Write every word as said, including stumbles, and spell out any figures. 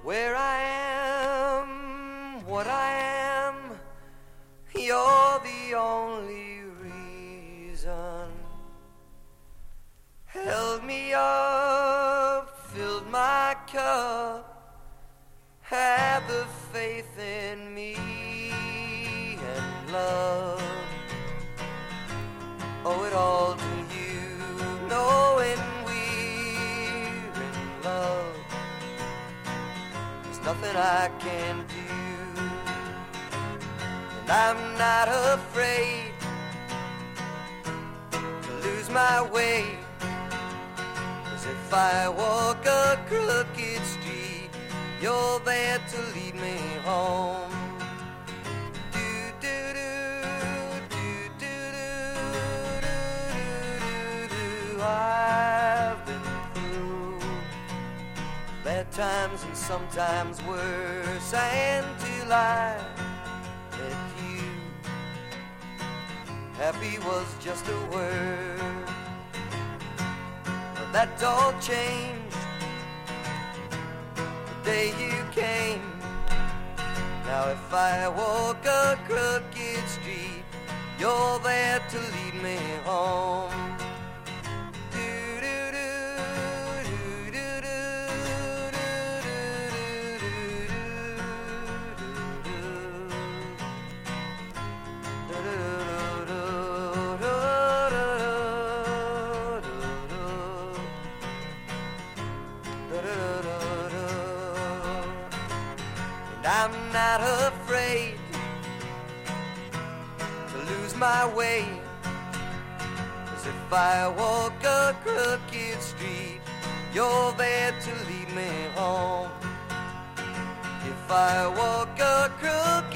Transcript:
Where I am, what I am, you're the only reason. Held me up, filled my cup, had the faith in me and love. Owe it all to you, knowing we're in love. There's nothing I can do, and I'm not afraid to lose my way. 'Cause if I walk a crooked street, you're there to lead me home. I've been through bad times and sometimes worse, and till I met you, happy was just a word. But that all changed the day you came. Now if I walk a crooked street, you're there to lead me home. I'm not afraid to lose my way. 'Cause if I walk a crooked street, you're there to lead me home. If I walk a crooked